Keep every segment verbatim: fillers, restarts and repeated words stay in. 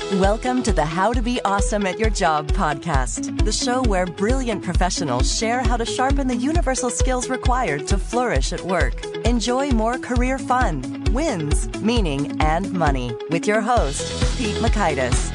Welcome to the How to Be Awesome at Your Job podcast, the show where brilliant professionals share how to sharpen the universal skills required to flourish at work. Enjoy more career fun, wins, meaning, and money with your host, Pete Mockaitis.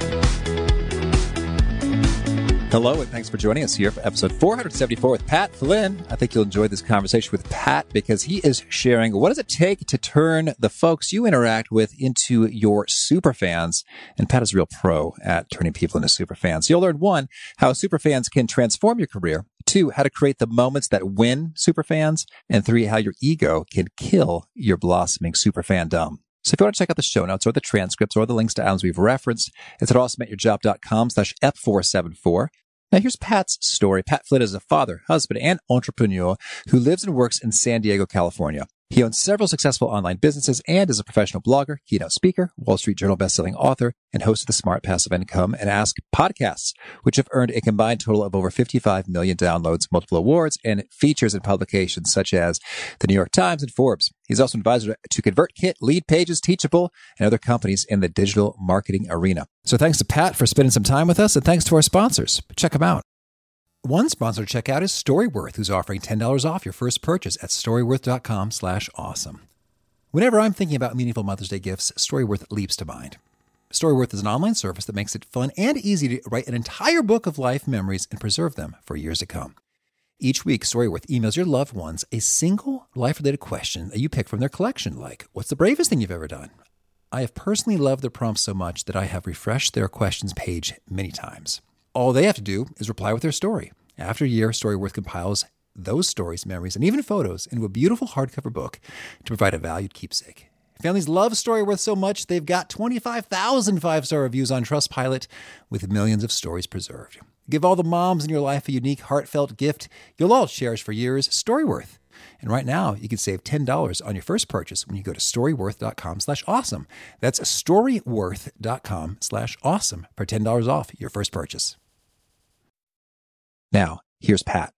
Hello, and thanks for joining us here for episode four seventy-four with Pat Flynn. I think you'll enjoy this conversation with Pat because he is sharing what does it take to turn the folks you interact with into your super fans. And Pat is a real pro at turning people into super fans. You'll learn, one, how super fans can transform your career. Two, how to create the moments that win super fans. And three, how your ego can kill your blossoming super fandom. So if you want to check out the show notes or the transcripts or the links to items we've referenced, it's at awesomeatyourjob.com slash F474. Now here's Pat's story. Pat Flynn is a father, husband, and entrepreneur who lives and works in San Diego, California. He owns several successful online businesses and is a professional blogger, keynote speaker, Wall Street Journal bestselling author, and host of the Smart Passive Income and Ask podcasts, which have earned a combined total of over fifty-five million downloads, multiple awards, and features in publications such as the New York Times and Forbes. He's also an advisor to ConvertKit, LeadPages, Teachable, and other companies in the digital marketing arena. So thanks to Pat for spending some time with us, and thanks to our sponsors. Check them out. One sponsor to check out is Storyworth, who's offering ten dollars off your first purchase at storyworth.com slash awesome. Whenever I'm thinking about meaningful Mother's Day gifts, Storyworth leaps to mind. Storyworth is an online service that makes it fun and easy to write an entire book of life memories and preserve them for years to come. Each week, Storyworth emails your loved ones a single life-related question that you pick from their collection, like, what's the bravest thing you've ever done? I have personally loved their prompts so much that I have refreshed their questions page many times. All they have to do is reply with their story. After a year, Storyworth compiles those stories, memories, and even photos into a beautiful hardcover book to provide a valued keepsake. Families love Storyworth so much, they've got twenty-five thousand five-star reviews on Trustpilot with millions of stories preserved. Give all the moms in your life a unique, heartfelt gift you'll all cherish for years, Storyworth. And right now, you can save ten dollars on your first purchase when you go to storyworth.com slash awesome. That's storyworth.com slash awesome for ten dollars off your first purchase. Now, here's Pat.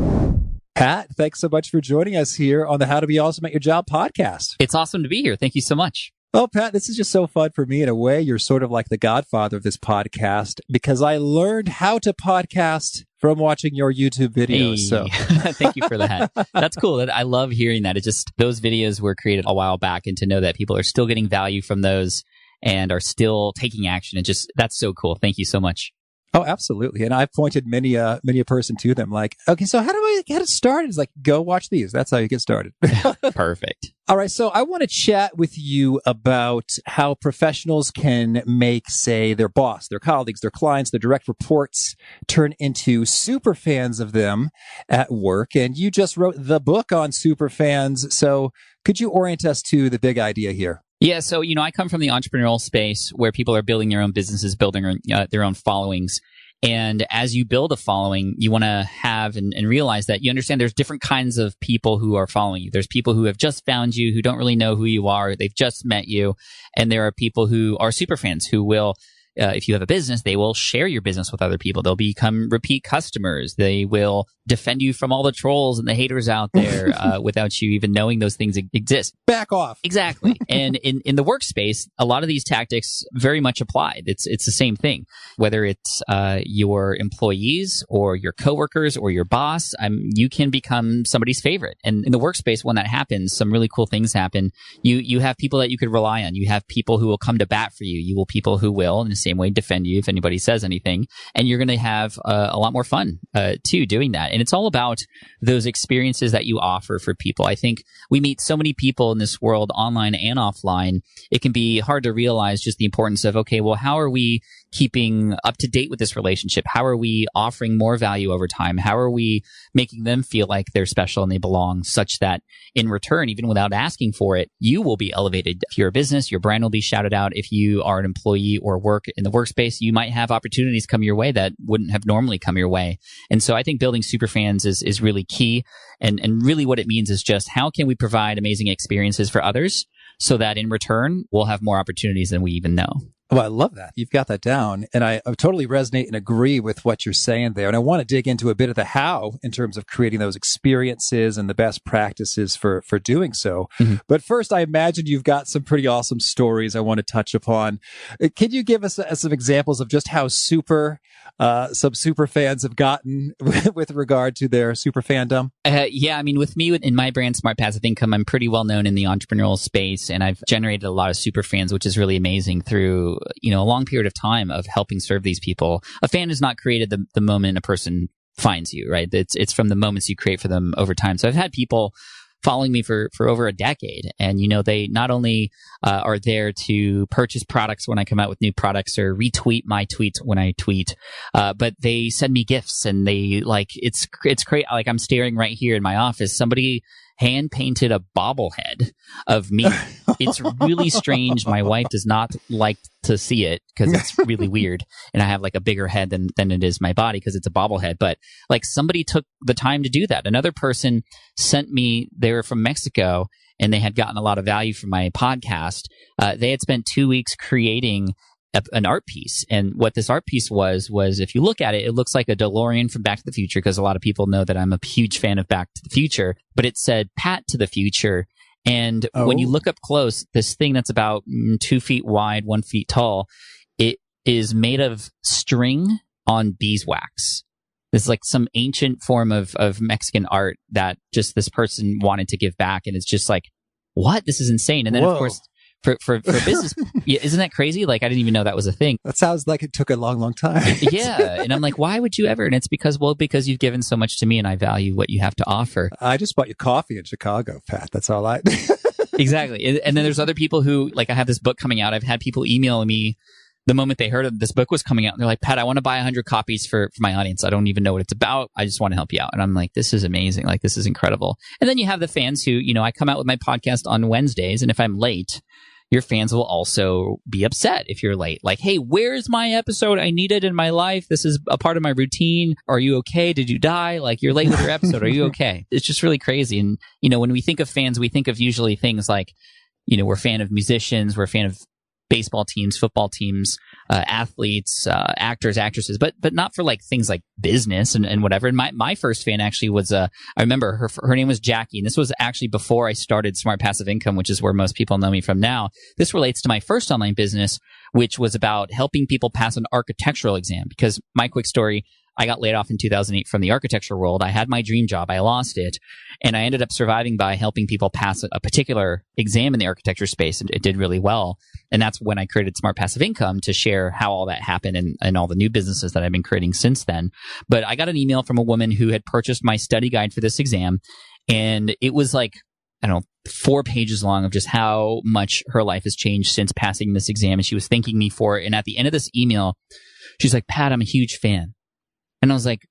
Pat, thanks so much for joining us here on the How to Be Awesome at Your Job podcast. It's awesome to be here. Thank you so much. Well, Pat, this is just so fun for me. In a way, you're sort of like the godfather of this podcast because I learned how to podcast from watching your YouTube videos. Hey. So thank you for that. That's cool. I love hearing that. It just, those videos were created a while back, and to know that people are still getting value from those and are still taking action. And just, that's so cool. Thank you so much. Oh, absolutely. And I've pointed many, uh, many a person to them like, okay, so how do I get it started? It's like, go watch these. That's how you get started. Perfect. All right. So I want to chat with you about how professionals can make, say, their boss, their colleagues, their clients, their direct reports turn into super fans of them at work. And you just wrote the book on super fans. So could you orient us to the big idea here? Yeah, so, you know, I come from the entrepreneurial space where people are building their own businesses, building uh, their own followings. And as you build a following, you want to have and, and realize that you understand there's different kinds of people who are following you. There's people who have just found you, who don't really know who you are. They've just met you. And there are people who are super fans who will, uh, if you have a business, they will share your business with other people. They'll become repeat customers. They will defend you from all the trolls and the haters out there uh, without you even knowing those things exist. Back off. Exactly. And in, in the workspace, a lot of these tactics very much apply. It's it's the same thing. Whether it's uh, your employees or your coworkers or your boss, um, you can become somebody's favorite. And in the workspace, when that happens, some really cool things happen. You you have people that you could rely on. You have people who will come to bat for you. You will people who will, in the same way, defend you if anybody says anything. And you're going to have uh, a lot more fun, uh, too, doing that. And it's all about those experiences that you offer for people. I think we meet so many people in this world, online and offline. It can be hard to realize just the importance of, okay, well, how are we keeping up to date with this relationship? How are we offering more value over time? How are we making them feel like they're special and they belong, such that in return, even without asking for it, you will be elevated. If you're a business, your brand will be shouted out. If you are an employee or work in the workspace, you might have opportunities come your way that wouldn't have normally come your way. And so I think building super fans is, is really key. And, and really what it means is just how can we provide amazing experiences for others so that in return, we'll have more opportunities than we even know. Oh, I love that. You've got that down. And I, I totally resonate and agree with what you're saying there. And I want to dig into a bit of the how in terms of creating those experiences and the best practices for, for doing so. Mm-hmm. But first, I imagine you've got some pretty awesome stories I want to touch upon. Can you give us uh, some examples of just how super uh, some super fans have gotten with regard to their super fandom? Uh, yeah, I mean, with me, in my brand, Smart Passive Income, I'm pretty well known in the entrepreneurial space, and I've generated a lot of super fans, which is really amazing through, you know, a long period of time of helping serve these people. A fan is not created the, the moment a person finds you, right? It's it's from the moments you create for them over time. So I've had people following me for, for over a decade. And, you know, they not only uh, are there to purchase products when I come out with new products or retweet my tweets when I tweet, uh, but they send me gifts and they like, it's, it's great. Like I'm staring right here in my office. Somebody hand painted a bobblehead of me. It's really strange. My wife does not like to see it because it's really weird. And I have like a bigger head than, than it is my body because it's a bobblehead. But like somebody took the time to do that. Another person sent me, they were from Mexico and they had gotten a lot of value from my podcast. Uh, they had spent two weeks creating a, an art piece. And what this art piece was, was if you look at it, it looks like a DeLorean from Back to the Future because a lot of people know that I'm a huge fan of Back to the Future, but it said Pat to the Future. And oh. when you look up close, this thing that's about two feet wide, one feet tall, it is made of string on beeswax. It's like some ancient form of, of Mexican art that just this person wanted to give back. And it's just like, what? This is insane. And then, Whoa. of course, for, for, for business, yeah, isn't that crazy? Like, I didn't even know that was a thing. That sounds like it took a long, long time. Yeah. And I'm like, why would you ever? And it's because, well, because you've given so much to me and I value what you have to offer. I just bought you coffee in Chicago, Pat. That's all I... Exactly. And then there's other people who, like, I have this book coming out. I've had people email me the moment they heard of this book was coming out. And they're like, Pat, I want to buy one hundred copies for, for my audience. I don't even know what it's about. I just want to help you out. And I'm like, this is amazing. Like, this is incredible. And then you have the fans who, you know, I come out with my podcast on Wednesdays. And if I'm late, your fans will also be upset if you're late. Like, hey, where's my episode? I need it in my life. This is a part of my routine. Are you okay? Did you die? Like, you're late with your episode. Are you okay? It's just really crazy. And, you know, when we think of fans, we think of usually things like, you know, we're a fan of musicians, we're a fan of baseball teams, football teams, uh, athletes, uh, actors, actresses, but but not for like things like business and, and whatever. And my, my first fan actually was, uh, I remember her her name was Jackie. And this was actually before I started Smart Passive Income, which is where most people know me from now. This relates to my first online business, which was about helping people pass an architectural exam. Because my quick story, I got laid off in two thousand eight from the architecture world. I had my dream job. I lost it. And I ended up surviving by helping people pass a, a particular exam in the architecture space. And it did really well. And that's when I created Smart Passive Income to share how all that happened and, and all the new businesses that I've been creating since then. But I got an email from a woman who had purchased my study guide for this exam. And it was like, I don't know, four pages long of just how much her life has changed since passing this exam. And she was thanking me for it. And at the end of this email, she's like, Pat, I'm a huge fan. And I was like,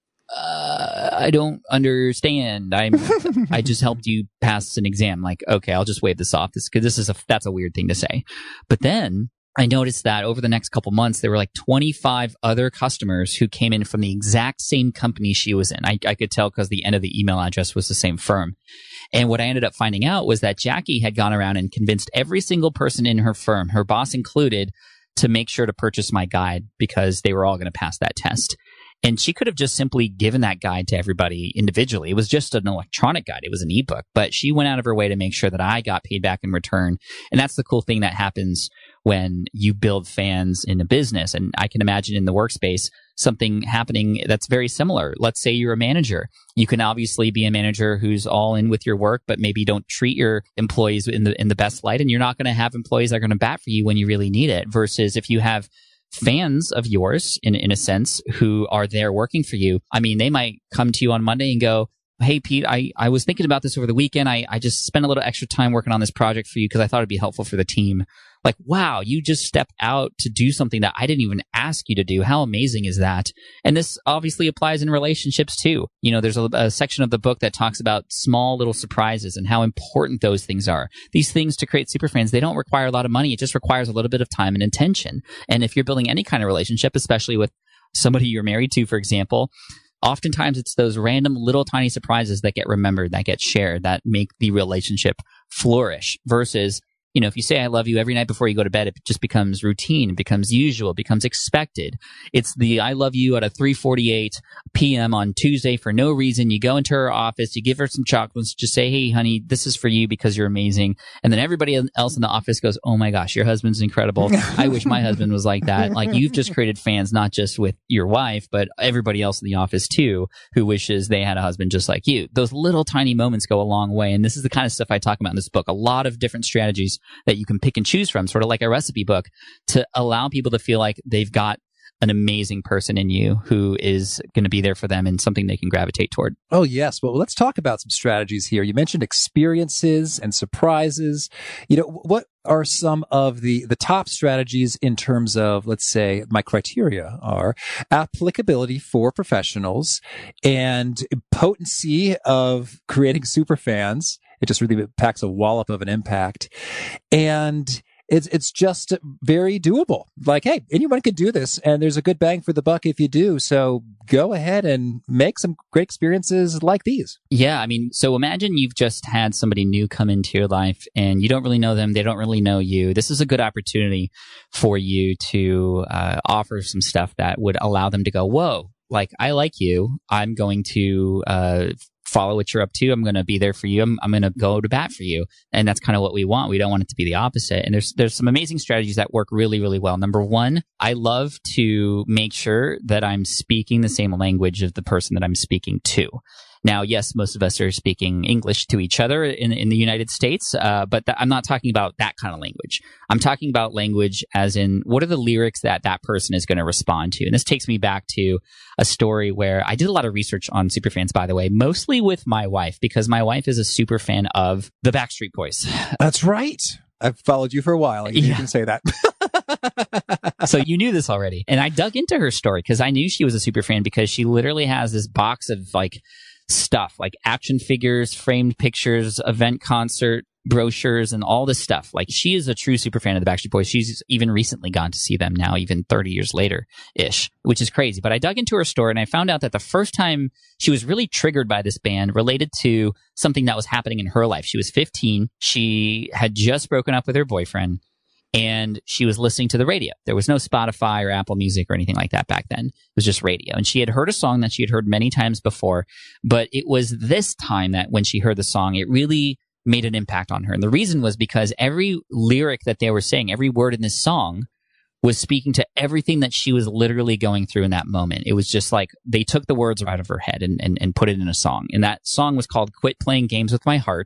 uh, I don't understand. I'm, I just helped you pass an exam. Like, okay, I'll just wave this off. This, cause this is a, that's a weird thing to say. But then I noticed that over the next couple months, there were like twenty-five other customers who came in from the exact same company she was in. I, I could tell because the end of the email address was the same firm. And what I ended up finding out was that Jackie had gone around and convinced every single person in her firm, her boss included, to make sure to purchase my guide because they were all going to pass that test. And she could have just simply given that guide to everybody individually. It was just an electronic guide. It was an ebook, but she went out of her way to make sure that I got paid back in return. And that's the cool thing that happens when you build fans in a business. And I can imagine in the workspace, something happening that's very similar. Let's say you're a manager. You can obviously be a manager who's all in with your work, but maybe don't treat your employees in the, in the best light. And you're not going to have employees that are going to bat for you when you really need it. Versus if you have fans of yours, in in a sense, who are there working for you. I mean, they might come to you on Monday and go, hey, Pete, I, I was thinking about this over the weekend. I, I just spent a little extra time working on this project for you because I thought it'd be helpful for the team. Like, wow, you just stepped out to do something that I didn't even ask you to do. How amazing is that? And this obviously applies in relationships too. You know, there's a, a section of the book that talks about small little surprises and how important those things are. These things to create superfans, they don't require a lot of money. It just requires a little bit of time and intention. And if you're building any kind of relationship, especially with somebody you're married to, for example, oftentimes it's those random little tiny surprises that get remembered, that get shared, that make the relationship flourish versus You know, if you say I love you every night before you go to bed, it just becomes routine, it becomes usual, it becomes expected. It's the I love you at a three forty-eight p.m. on Tuesday for no reason. You go into her office, you give her some chocolates, just say, hey, honey, this is for you because you're amazing. And then everybody else in the office goes, oh my gosh, your husband's incredible. I wish my husband was like that. Like, you've just created fans, not just with your wife, but everybody else in the office too, who wishes they had a husband just like you. Those little tiny moments go a long way. And this is the kind of stuff I talk about in this book. A lot of different strategies that you can pick and choose from, sort of like a recipe book, to allow people to feel like they've got an amazing person in you who is going to be there for them and something they can gravitate toward. Oh, yes. Well, let's talk about some strategies here. You mentioned experiences and surprises. You know, what are some of the, the top strategies in terms of, let's say, my criteria are applicability for professionals and potency of creating super fans. It just really packs a wallop of an impact. And it's it's just very doable. Like, hey, anyone can do this, and there's a good bang for the buck if you do. So go ahead and make some great experiences like these. Yeah, I mean, so imagine you've just had somebody new come into your life, and you don't really know them. They don't really know you. This is a good opportunity for you to uh, offer some stuff that would allow them to go, whoa, like, I like you. I'm going to uh follow what you're up to. I'm going to be there for you. I'm, I'm going to go to bat for you. And that's kind of what we want. We don't want it to be the opposite. And there's, there's some amazing strategies that work really, really well. Number one, I love to make sure that I'm speaking the same language of the person that I'm speaking to. Now, yes, most of us are speaking English to each other in, in the United States, uh, but th- I'm not talking about that kind of language. I'm talking about language as in, what are the lyrics that that person is going to respond to? And this takes me back to a story where I did a lot of research on superfans, by the way, mostly with my wife, because my wife is a super fan of the Backstreet Boys. That's right. I've followed you for a while. You yeah. can say that. So you knew this already. And I dug into her story because I knew she was a super fan, because she literally has this box of like stuff, like action figures, framed pictures, event concert brochures, and all this stuff. Like, she is a true super fan of the Backstreet Boys. She's even recently gone to see them now, even thirty years later ish, which is crazy. But I dug into her story and I found out that the first time she was really triggered by this band related to something that was happening in her life. She was fifteen. She had just broken up with her boyfriend, and she was listening to the radio. There was no Spotify or Apple Music or anything like that back then. It was just radio. And she had heard a song that she had heard many times before, but it was this time that when she heard the song, it really made an impact on her. And the reason was because every lyric that they were saying, every word in this song, was speaking to everything that she was literally going through in that moment. It was just like they took the words out of her head and, and, and put it in a song. And that song was called Quit Playing Games with My Heart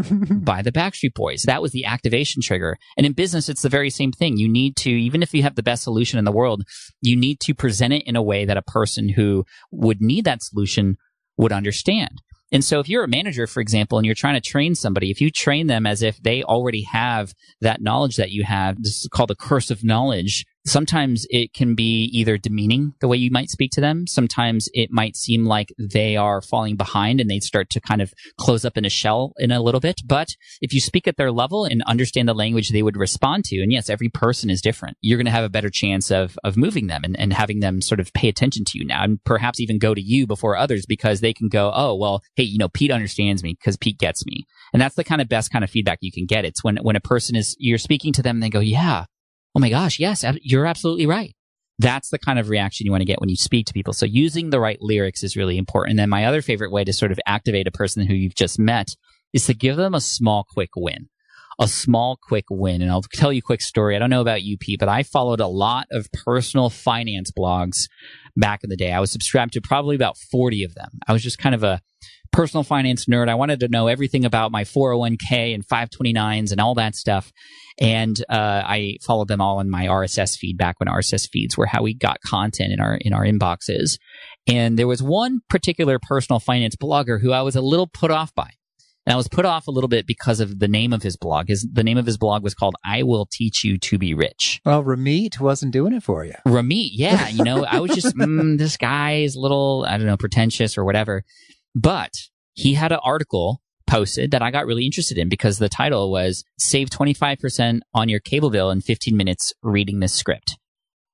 by the Backstreet Boys. That was the activation trigger. And in business, it's the very same thing. You need to, even if you have the best solution in the world, you need to present it in a way that a person who would need that solution would understand. And so if you're a manager, for example, and you're trying to train somebody, if you train them as if they already have that knowledge that you have, this is called the curse of knowledge. Sometimes it can be either demeaning the way you might speak to them. Sometimes it might seem like they are falling behind and they start to kind of close up in a shell in a little bit. But if you speak at their level and understand the language they would respond to, and yes, every person is different, you're going to have a better chance of of moving them and, and having them sort of pay attention to you now, and perhaps even go to you before others, because they can go, oh, well, hey, you know, Pete understands me because Pete gets me. And that's the kind of best kind of feedback you can get. It's when, when a person is, you're speaking to them and they go, yeah, oh my gosh, yes, you're absolutely right. That's the kind of reaction you want to get when you speak to people. So using the right lyrics is really important. And then my other favorite way to sort of activate a person who you've just met is to give them a small, quick win. A small, quick win. And I'll tell you a quick story. I don't know about you, Pete, but I followed a lot of personal finance blogs back in the day. I was subscribed to probably about forty of them. I was just kind of a personal finance nerd. I wanted to know everything about my four oh one k and five twenty-nines and all that stuff. And uh, I followed them all in my R S S feed back when R S S feeds were how we got content in our in our inboxes. And there was one particular personal finance blogger who I was a little put off by. And I was put off a little bit because of the name of his blog. His, the name of his blog was called I Will Teach You to Be Rich. Well, Ramit wasn't doing it for you. Ramit, yeah. You know, I was just, mm, this guy is a little, I don't know, pretentious or whatever. But he had an article posted that I got really interested in because the title was Save twenty-five percent on your cable bill in fifteen minutes reading this script.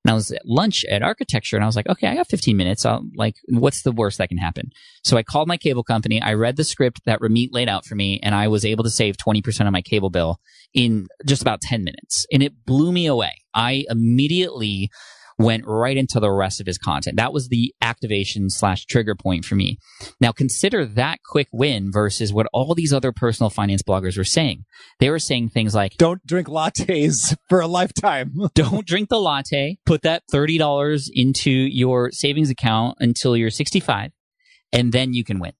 And I was at lunch at architecture and I was like, okay, I got fifteen minutes. I'll, like, what's the worst that can happen? So I called my cable company. I read the script that Ramit laid out for me and I was able to save twenty percent of my cable bill in just about ten minutes. And it blew me away. I immediately went right into the rest of his content. That was the activation slash trigger point for me. Now consider that quick win versus what all these other personal finance bloggers were saying. They were saying things like, don't drink lattes for a lifetime. Don't drink the latte. Put that thirty dollars into your savings account until you're sixty-five, and then you can win.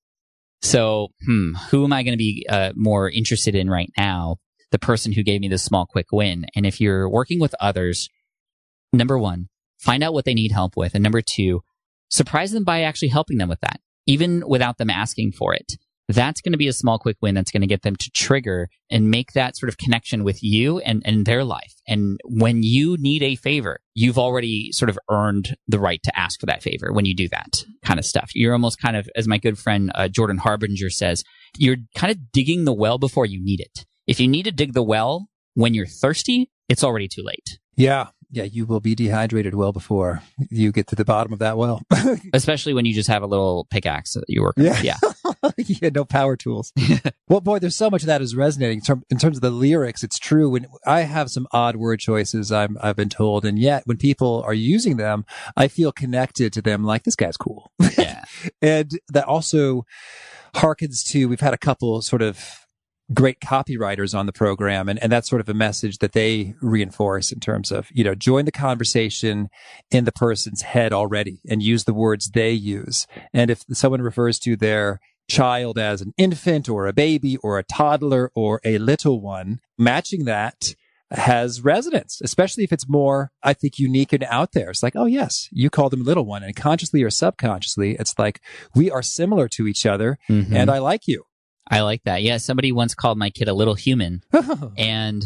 So, hmm, who am I going to be uh, more interested in right now? The person who gave me this small quick win. And if you're working with others, number one, find out what they need help with. And number two, surprise them by actually helping them with that, even without them asking for it. That's going to be a small, quick win that's going to get them to trigger and make that sort of connection with you and, and their life. And when you need a favor, you've already sort of earned the right to ask for that favor when you do that kind of stuff. You're almost kind of, as my good friend uh, Jordan Harbinger says, you're kind of digging the well before you need it. If you need to dig the well when you're thirsty, it's already too late. Yeah. Yeah, you will be dehydrated well before you get to the bottom of that well. Especially when you just have a little pickaxe that you work with. Yeah. Yeah. Yeah, no power tools. Well, boy, there's so much of that is resonating. In, term, in terms of the lyrics, it's true. When I have some odd word choices, I'm, I've been told, and yet when people are using them, I feel connected to them like, this guy's cool. Yeah. And that also harkens to, we've had a couple sort of great copywriters on the program. And, and that's sort of a message that they reinforce in terms of, you know, join the conversation in the person's head already and use the words they use. And if someone refers to their child as an infant or a baby or a toddler or a little one, matching that has resonance, especially if it's more, I think, unique and out there. It's like, oh, yes, you call them little one. And consciously or subconsciously, it's like, we are similar to each other mm-hmm. and I like you. I like that. Yeah, somebody once called my kid a little human, and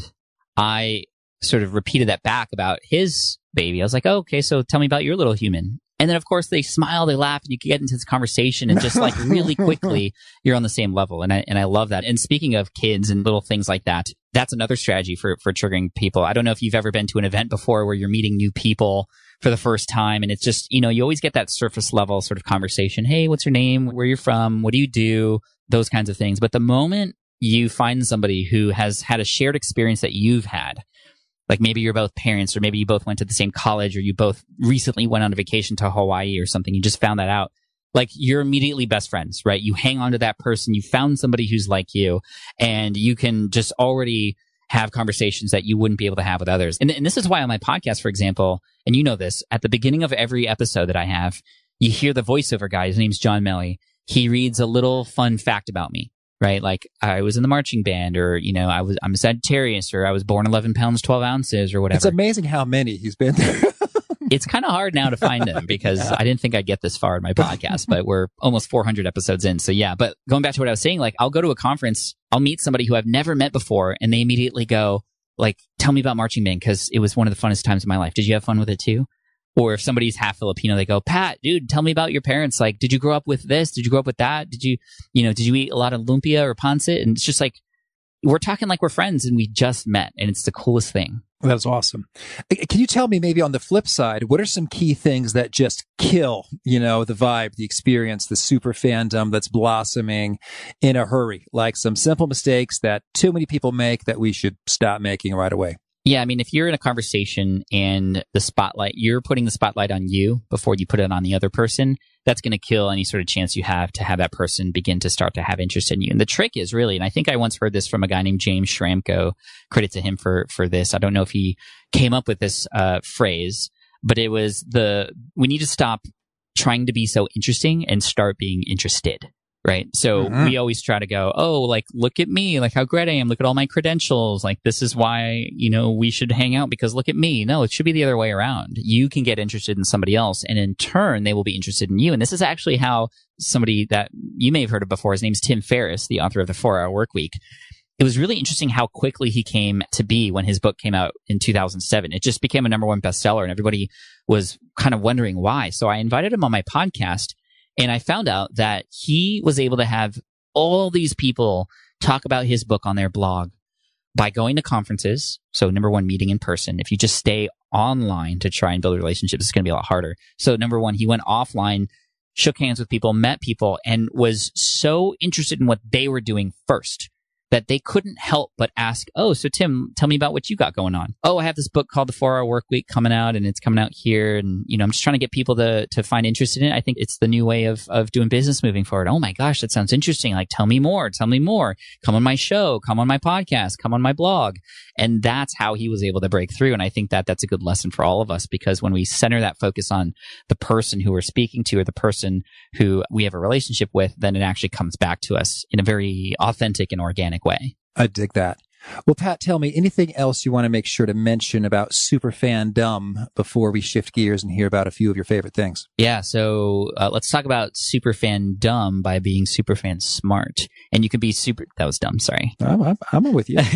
I sort of repeated that back about his baby. I was like, oh, okay, so tell me about your little human. And then, of course, they smile, they laugh, and you get into this conversation, and just like really quickly, you're on the same level. And I and I love that. And speaking of kids and little things like that, that's another strategy for for triggering people. I don't know if you've ever been to an event before where you're meeting new people for the first time, and it's just, you know, you always get that surface level sort of conversation. Hey, what's your name? Where you're from? What do you do? Those kinds of things. But the moment you find somebody who has had a shared experience that you've had, like maybe you're both parents, or maybe you both went to the same college, or you both recently went on a vacation to Hawaii or something, you just found that out, like you're immediately best friends, right? You hang on to that person, you found somebody who's like you, and you can just already have conversations that you wouldn't be able to have with others. And, and this is why on my podcast, for example, and you know this, at the beginning of every episode that I have, you hear the voiceover guy, his name's John Melly. He reads a little fun fact about me, right? Like I was in the marching band, or, you know, I was, I'm a Sagittarius, or I was born eleven pounds, twelve ounces, or whatever. It's amazing how many he's been there. It's kind of hard now to find them because yeah. I didn't think I'd get this far in my podcast, but we're almost four hundred episodes in. So yeah, but going back to what I was saying, like I'll go to a conference, I'll meet somebody who I've never met before, and they immediately go like, tell me about marching band, because it was one of the funnest times of my life. Did you have fun with it too? Or if somebody's half Filipino, they go, Pat, dude, tell me about your parents. Like, did you grow up with this? Did you grow up with that? Did you, you know, did you eat a lot of lumpia or pancit? And it's just like, we're talking like we're friends and we just met, and it's the coolest thing. That's awesome. Can you tell me maybe on the flip side, what are some key things that just kill, you know, the vibe, the experience, the super fandom that's blossoming in a hurry? Like some simple mistakes that too many people make that we should stop making right away. Yeah, I mean, if you're in a conversation and the spotlight, you're putting the spotlight on you before you put it on the other person, that's going to kill any sort of chance you have to have that person begin to start to have interest in you. And the trick is really, and I think I once heard this from a guy named James Schramko, credit to him for, for this. I don't know if he came up with this uh, phrase, but it was the, we need to stop trying to be so interesting and start being interested. Right. So mm-hmm. we always try to go, oh, like, look at me, like how great I am. Look at all my credentials. Like, this is why, you know, we should hang out because look at me. No, it should be the other way around. You can get interested in somebody else, and in turn, they will be interested in you. And this is actually how somebody that you may have heard of before, his name's Tim Ferriss, the author of The four hour Work Week. It was really interesting how quickly he came to be when his book came out in two thousand seven. It just became a number one bestseller, and everybody was kind of wondering why. So I invited him on my podcast. And I found out that he was able to have all these people talk about his book on their blog by going to conferences. So number one, meeting in person. If you just stay online to try and build relationships, it's going to be a lot harder. So number one, he went offline, shook hands with people, met people, and was so interested in what they were doing first that they couldn't help but ask, oh, so Tim, tell me about what you got going on. Oh, I have this book called The four hour Work Week coming out, and it's coming out here. And, you know, I'm just trying to get people to to find interest in it. I think it's the new way of of doing business moving forward. Oh my gosh, that sounds interesting. Like, tell me more, tell me more. Come on my show, come on my podcast, come on my blog. And that's how he was able to break through. And I think that that's a good lesson for all of us, because when we center that focus on the person who we're speaking to or the person who we have a relationship with, then it actually comes back to us in a very authentic and organic way. I dig that. Well, Pat, tell me anything else you want to make sure to mention about Superfandom before we shift gears and hear about a few of your favorite things. Yeah, so uh, let's talk about Superfandom by being Superfan smart. And you can be super... That was dumb, sorry. I'm, I'm, I'm with you.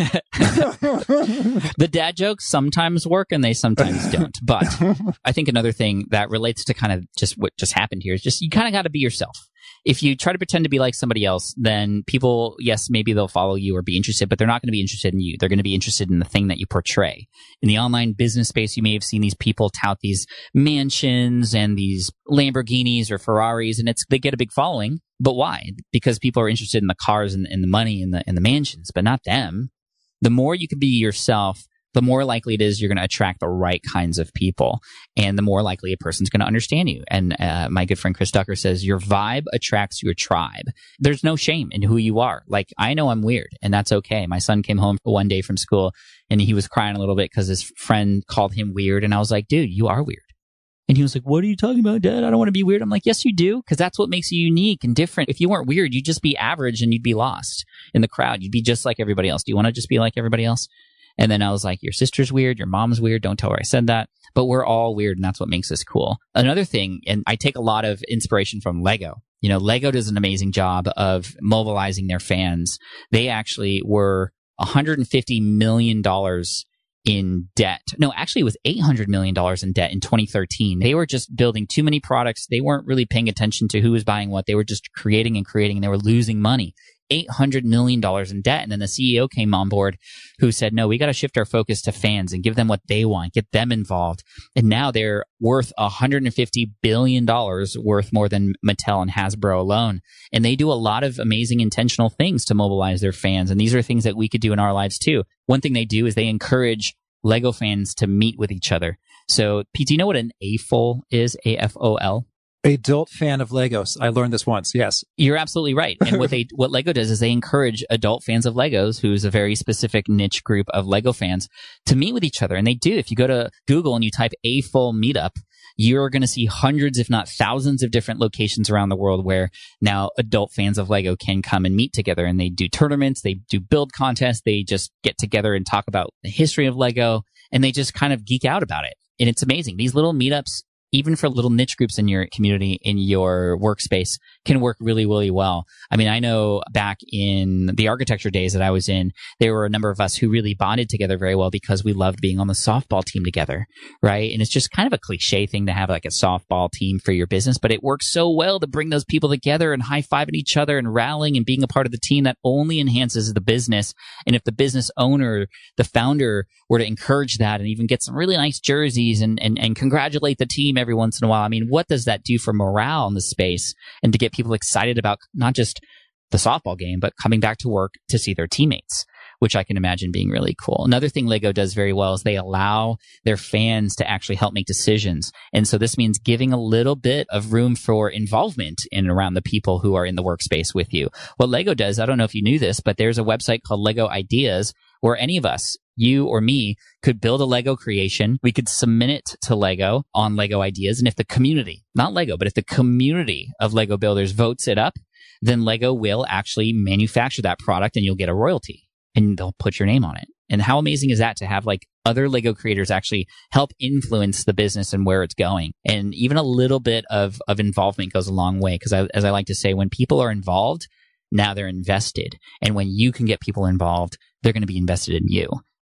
The dad jokes sometimes work and they sometimes don't. But I think another thing that relates to kind of just what just happened here is just you kind of got to be yourself. If you try to pretend to be like somebody else, then people, yes, maybe they'll follow you or be interested, but they're not going to be interested in you. They're going to be interested in the thing that you portray. In the online business space, you may have seen these people tout these mansions and these Lamborghinis or Ferraris, and it's they get a big following. But why? Because people are interested in the cars and, and the money and the, and the mansions, but not them. The more you can be yourself, the more likely it is you're going to attract the right kinds of people, and the more likely a person's going to understand you. And uh, my good friend Chris Ducker says, your vibe attracts your tribe. There's no shame in who you are. Like, I know I'm weird, and that's okay. My son came home one day from school, and he was crying a little bit because his friend called him weird. And I was like, dude, you are weird. And he was like, what are you talking about, Dad? I don't want to be weird. I'm like, yes, you do, because that's what makes you unique and different. If you weren't weird, you'd just be average and you'd be lost in the crowd. You'd be just like everybody else. Do you want to just be like everybody else? And then I was like, your sister's weird, your mom's weird, don't tell her I said that. But we're all weird, and that's what makes us cool. Another thing, and I take a lot of inspiration from Lego. You know, Lego does an amazing job of mobilizing their fans. They actually were one hundred fifty million dollars in debt. No, actually it was eight hundred million dollars in debt in twenty thirteen. They were just building too many products. They weren't really paying attention to who was buying what. They were just creating and creating, and they were losing money. eight hundred million dollars in debt. And then the C E O came on board who said, no, we got to shift our focus to fans and give them what they want, get them involved. And now they're worth one hundred fifty billion dollars, worth more than Mattel and Hasbro alone. And they do a lot of amazing intentional things to mobilize their fans. And these are things that we could do in our lives too. One thing they do is they encourage Lego fans to meet with each other. So, Pete, do you know what an A F O L is? A F O L? Adult fan of Legos. I learned this once. Yes. You're absolutely right. And what they, what Lego does is they encourage adult fans of Legos, who's a very specific niche group of Lego fans, to meet with each other. And they do. If you go to Google and you type A F O L meetup, you're going to see hundreds, if not thousands of different locations around the world where now adult fans of Lego can come and meet together. And they do tournaments, they do build contests, they just get together and talk about the history of Lego, and they just kind of geek out about it. And it's amazing. These little meetups, even for little niche groups in your community, in your workspace, can work really, really well. I mean, I know back in the architecture days that I was in, there were a number of us who really bonded together very well because we loved being on the softball team together, right? And it's just kind of a cliche thing to have like a softball team for your business, but it works so well to bring those people together and high-fiving each other and rallying and being a part of the team that only enhances the business. And if the business owner, the founder, were to encourage that and even get some really nice jerseys and, and, and congratulate the team every once in a while, I mean, what does that do for morale in the space and to get people excited about not just the softball game, but coming back to work to see their teammates, which I can imagine being really cool. Another thing Lego does very well is they allow their fans to actually help make decisions. And so this means giving a little bit of room for involvement in and around the people who are in the workspace with you. What Lego does, I don't know if you knew this, but there's a website called Lego Ideas where any of us, you or me, could build a Lego creation. We could submit it to Lego on Lego Ideas. And if the community, not Lego, but if the community of Lego builders votes it up, then Lego will actually manufacture that product and you'll get a royalty and they'll put your name on it. And how amazing is that to have like other Lego creators actually help influence the business and where it's going? And even a little bit of, of involvement goes a long way. Because as I like to say, when people are involved, now they're invested. And when you can get people involved, they're going to be invested in you.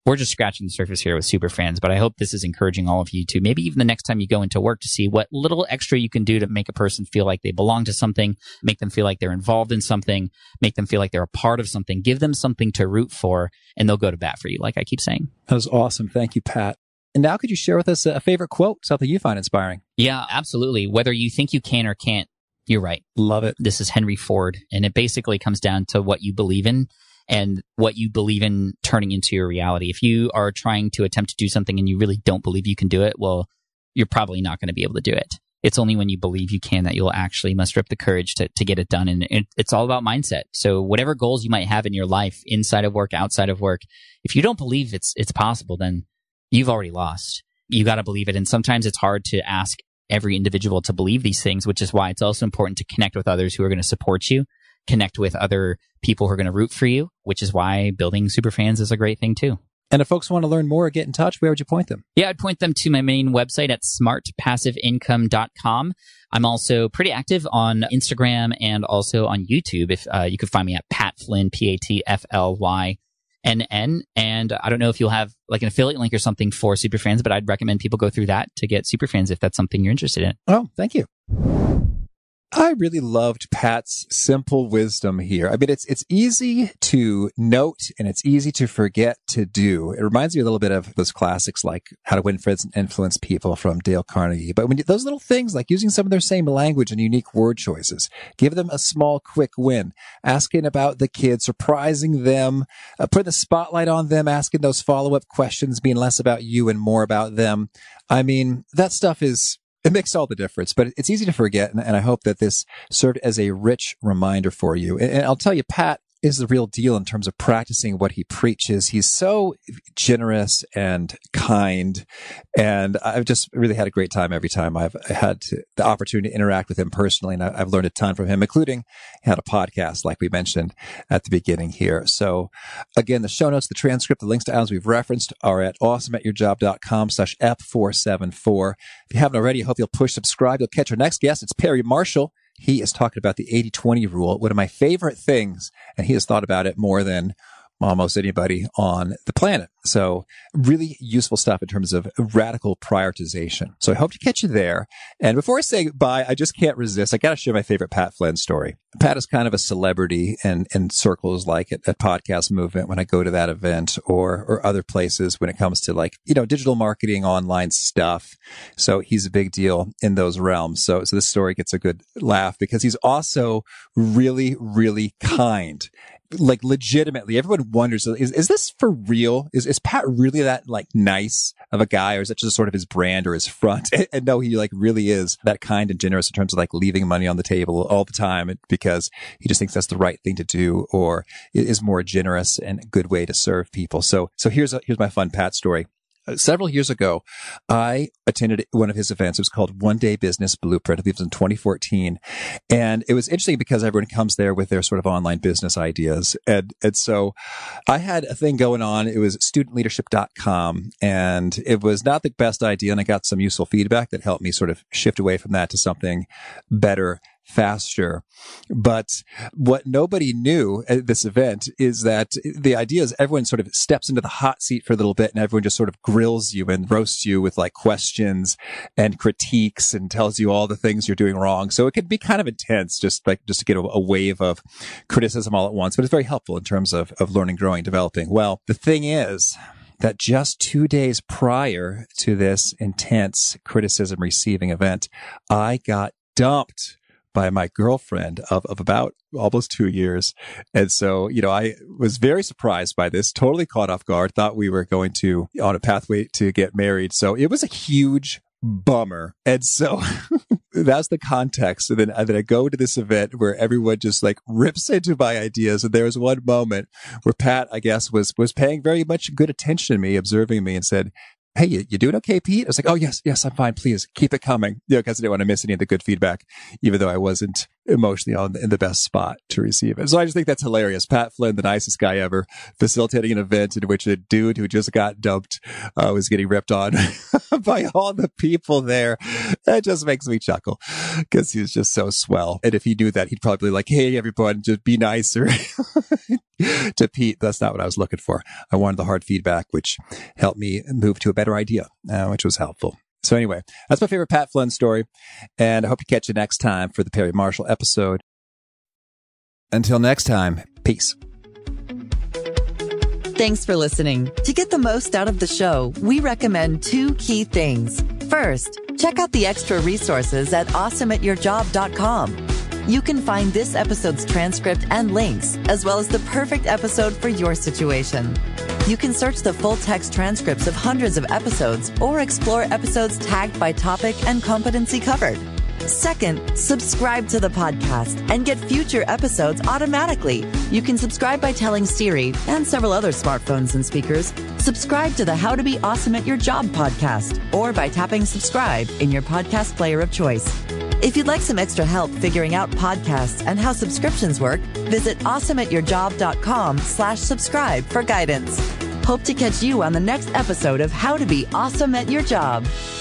we're just scratching the surface here with Superfans, but I hope this is encouraging all of you to maybe even the next time you go into work to see what little extra you can do to make a person feel like they belong to something, make them feel like they're involved in something, make them feel like they're a part of something, give them something to root for, and they'll go to bat for you, like I keep saying. That was awesome. Thank you, Pat. And now could you share with us a favorite quote, something you find inspiring? Yeah, absolutely. Whether you think you can or can't, you're right. Love it. This is Henry Ford, and it basically comes down to what you believe in and what you believe in turning into your reality. If you are trying to attempt to do something and you really don't believe you can do it, well, you're probably not going to be able to do it. It's only when you believe you can that you'll actually muster up the courage to, to get it done. And it, it's all about mindset. So whatever goals you might have in your life, inside of work, outside of work, if you don't believe it's it's possible, then you've already lost. You got to believe it. And sometimes it's hard to ask every individual to believe these things, which is why it's also important to connect with others who are going to support you, connect with other people who are going to root for you, which is why building Superfans is a great thing too. And if folks want to learn more or get in touch, where would you point them? Yeah, I'd point them to my main website at smart passive income dot com. I'm also pretty active on Instagram and also on YouTube. If uh, you could find me at Pat Flynn, P A T F L Y N N. And I don't know if you'll have like an affiliate link or something for Superfans, but I'd recommend people go through that to get Superfans if that's something you're interested in. Oh, thank you. I really loved Pat's simple wisdom here. I mean, it's it's easy to note and it's easy to forget to do. It reminds me a little bit of those classics like How to Win Friends and Influence People from Dale Carnegie. But when you, those little things like using some of their same language and unique word choices, give them a small, quick win, asking about the kids, surprising them, uh, putting the spotlight on them, asking those follow-up questions, being less about you and more about them. I mean, that stuff is... It makes all the difference, but it's easy to forget. And, and I hope that this served as a rich reminder for you. And, and I'll tell you, Pat is the real deal in terms of practicing what he preaches. He's so generous and kind. And I've just really had a great time every time I've had to, the opportunity to interact with him personally. And I've learned a ton from him, including he had a podcast, like we mentioned at the beginning here. So again, the show notes, the transcript, the links to items we've referenced are at awesome at your job dot com slash F four seventy-four. If you haven't already, I hope you'll push subscribe. You'll catch our next guest. It's Perry Marshall. He is talking about the eighty twenty rule, one of my favorite things, and he has thought about it more than almost anybody on the planet. So really useful stuff in terms of radical prioritization. So I hope to catch you there. And before I say goodbye, I just can't resist. I got to share my favorite Pat Flynn story. Pat is kind of a celebrity in, in circles like at, at Podcast Movement when I go to that event or, or other places when it comes to like, you know, digital marketing, online stuff. So he's a big deal in those realms. So, so this story gets a good laugh because he's also really, really kind. Like legitimately, everyone wonders, is, is this for real? Is, is Pat really that like nice of a guy, or is that just sort of his brand or his front? And, and no, he like really is that kind and generous in terms of like leaving money on the table all the time because he just thinks that's the right thing to do, or is more generous and a good way to serve people. So, so here's a, here's my fun Pat story. Uh, several years ago, I attended one of his events. It was called One Day Business Blueprint. I believe it was in twenty fourteen. And it was interesting because everyone comes there with their sort of online business ideas. And, and so I had a thing going on. It was student leadership dot com. And it was not the best idea. And I got some useful feedback that helped me sort of shift away from that to something better, faster. But what nobody knew at this event is that the idea is everyone sort of steps into the hot seat for a little bit and everyone just sort of grills you and roasts you with like questions and critiques and tells you all the things you're doing wrong. So it could be kind of intense, just like just to get a, a wave of criticism all at once. But it's very helpful in terms of, of learning, growing, developing. Well, the thing is that just two days prior to this intense criticism receiving event, I got dumped by my girlfriend of, of about almost two years. And so, you know, I was very surprised by this, totally caught off guard, thought we were going to on a pathway to get married. So it was a huge bummer. And so that's the context. And then, and then I go to this event where everyone just like rips into my ideas. And there was one moment where Pat, I guess, was, was paying very much good attention to me, observing me and said, "Hey, you, you doing okay, Pete?" I was like, "Oh, yes, yes, I'm fine. Please keep it coming." You know, because I didn't want to miss any of the good feedback, even though I wasn't emotionally on in the best spot to receive it. So I just think that's hilarious. Pat Flynn, the nicest guy ever, facilitating an event in which a dude who just got dumped uh, was getting ripped on by all the people there. That just makes me chuckle because he's just so swell. And if he knew that, he'd probably be like, hey, everyone, just be nicer to Pete. That's not what I was looking for. I wanted the hard feedback, which helped me move to a better idea, uh, which was helpful. So anyway, that's my favorite Pat Flynn story. And I hope to catch you next time for the Perry Marshall episode. Until next time, peace. Thanks for listening. To get the most out of the show, we recommend two key things. First, check out the extra resources at awesome at your job dot com. You can find this episode's transcript and links, as well as the perfect episode for your situation. You can search the full text transcripts of hundreds of episodes or explore episodes tagged by topic and competency covered. Second, subscribe to the podcast and get future episodes automatically. You can subscribe by telling Siri and several other smartphones and speakers, subscribe to the How to Be Awesome at Your Job podcast, or by tapping subscribe in your podcast player of choice. If you'd like some extra help figuring out podcasts and how subscriptions work, visit awesome at your job dot com slash subscribe for guidance. Hope to catch you on the next episode of How to Be Awesome at Your Job.